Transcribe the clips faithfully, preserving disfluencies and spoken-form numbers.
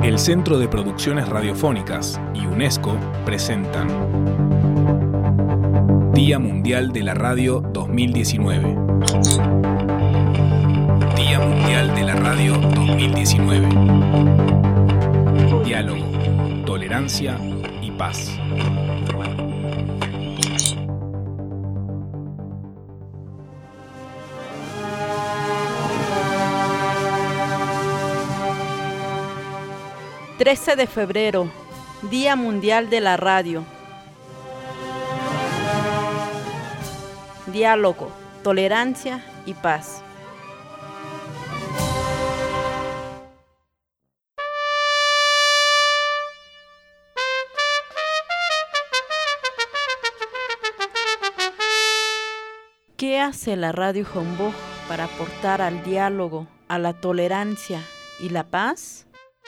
El Centro de Producciones Radiofónicas y UNESCO presentan Día Mundial de la Radio dos mil diecinueve. Día Mundial de la Radio dos mil diecinueve. Diálogo, tolerancia y paz. trece de febrero, Día Mundial de la Radio. Diálogo, tolerancia y paz. ¿Qué hace la Radio Humboldt para aportar al diálogo, a la tolerancia y la paz?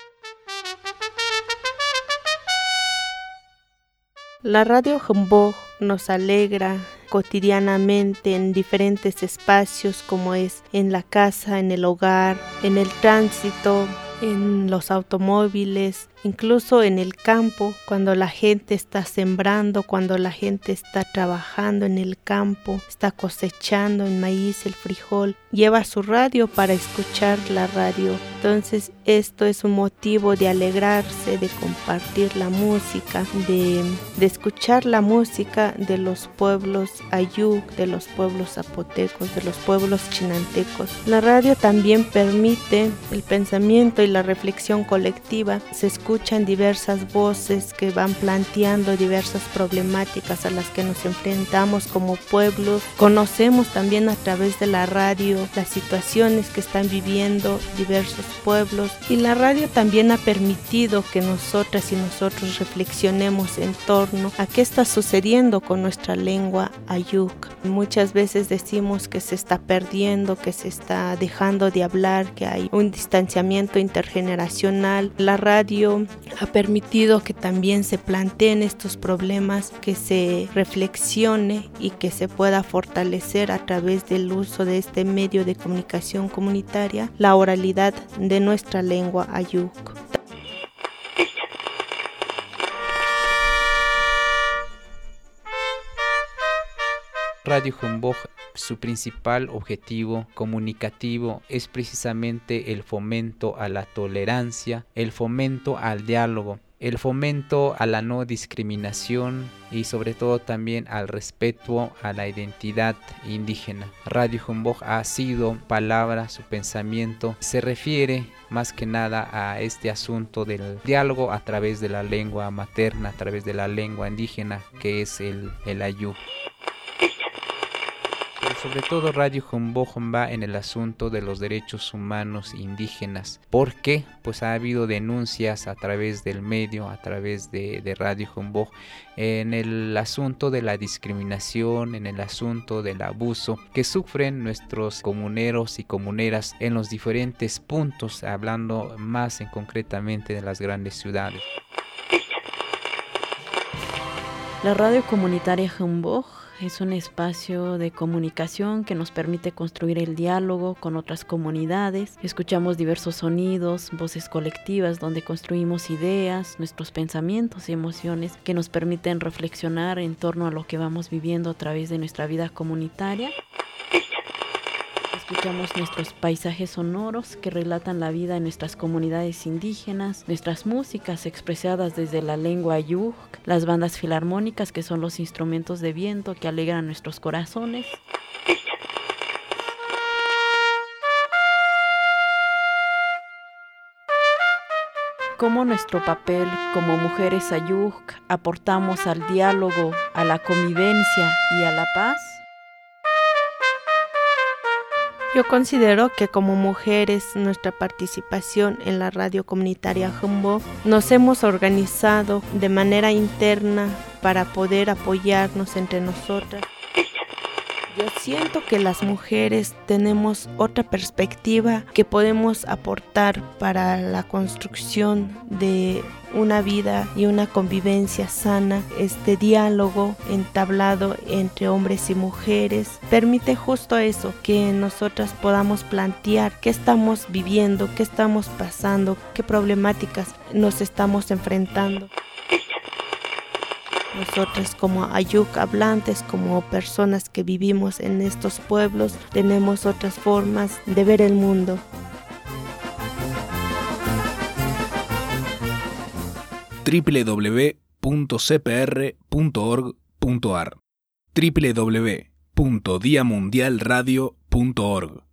La Radio Humboldt nos alegra cotidianamente en diferentes espacios, como es en la casa, en el hogar, en el tránsito, en los automóviles, incluso en el campo, cuando la gente está sembrando, cuando la gente está trabajando en el campo, está cosechando el maíz, el frijol, lleva su radio para escuchar la radio. Entonces esto es un motivo de alegrarse, de compartir la música, de, de escuchar la música de los pueblos ayuk, de los pueblos zapotecos, de los pueblos chinantecos. La radio también permite el pensamiento y la reflexión colectiva. Se escuchan diversas voces que van planteando diversas problemáticas a las que nos enfrentamos como pueblos. Conocemos también a través de la radio las situaciones que están viviendo diversos pueblos, y la radio también ha permitido que nosotras y nosotros reflexionemos en torno a qué está sucediendo con nuestra lengua ayuk. Muchas veces decimos que se está perdiendo, que se está dejando de hablar, que hay un distanciamiento intergeneracional. La radio ha permitido que también se planteen estos problemas, que se reflexione y que se pueda fortalecer a través del uso de este medio de comunicación comunitaria la oralidad de nuestra lengua ayuk. Radio Humboldt, su principal objetivo comunicativo es precisamente el fomento a la tolerancia, el fomento al diálogo, el fomento a la no discriminación y sobre todo también al respeto a la identidad indígena. Radio Humboldt ha sido palabra, su pensamiento se refiere más que nada a este asunto del diálogo a través de la lengua materna, a través de la lengua indígena que es el, el ayuk. Pero sobre todo Radio Humboldt va en el asunto de los derechos humanos indígenas. ¿Por qué? Pues ha habido denuncias a través del medio, a través de, de Radio Humboldt, en el asunto de la discriminación, en el asunto del abuso que sufren nuestros comuneros y comuneras en los diferentes puntos, hablando más en concretamente de las grandes ciudades. La radio comunitaria Humboldt es un espacio de comunicación que nos permite construir el diálogo con otras comunidades. Escuchamos diversos sonidos, voces colectivas donde construimos ideas, nuestros pensamientos y emociones que nos permiten reflexionar en torno a lo que vamos viviendo a través de nuestra vida comunitaria. Escuchamos nuestros paisajes sonoros que relatan la vida en nuestras comunidades indígenas, nuestras músicas expresadas desde la lengua ayuk, las bandas filarmónicas que son los instrumentos de viento que alegran nuestros corazones. Cómo nuestro papel como mujeres ayuk aportamos al diálogo, a la convivencia y a la paz. Yo considero que como mujeres nuestra participación en la radio comunitaria Humboldt nos hemos organizado de manera interna para poder apoyarnos entre nosotras. Yo siento que las mujeres tenemos otra perspectiva que podemos aportar para la construcción de una vida y una convivencia sana. Este diálogo entablado entre hombres y mujeres permite justo eso, que nosotras podamos plantear qué estamos viviendo, qué estamos pasando, qué problemáticas nos estamos enfrentando. Nosotros como ayuk hablantes, como personas que vivimos en estos pueblos, tenemos otras formas de ver el mundo. doble u doble u doble u punto c p r punto org punto a r doble u doble u doble u punto dia mundial radio punto org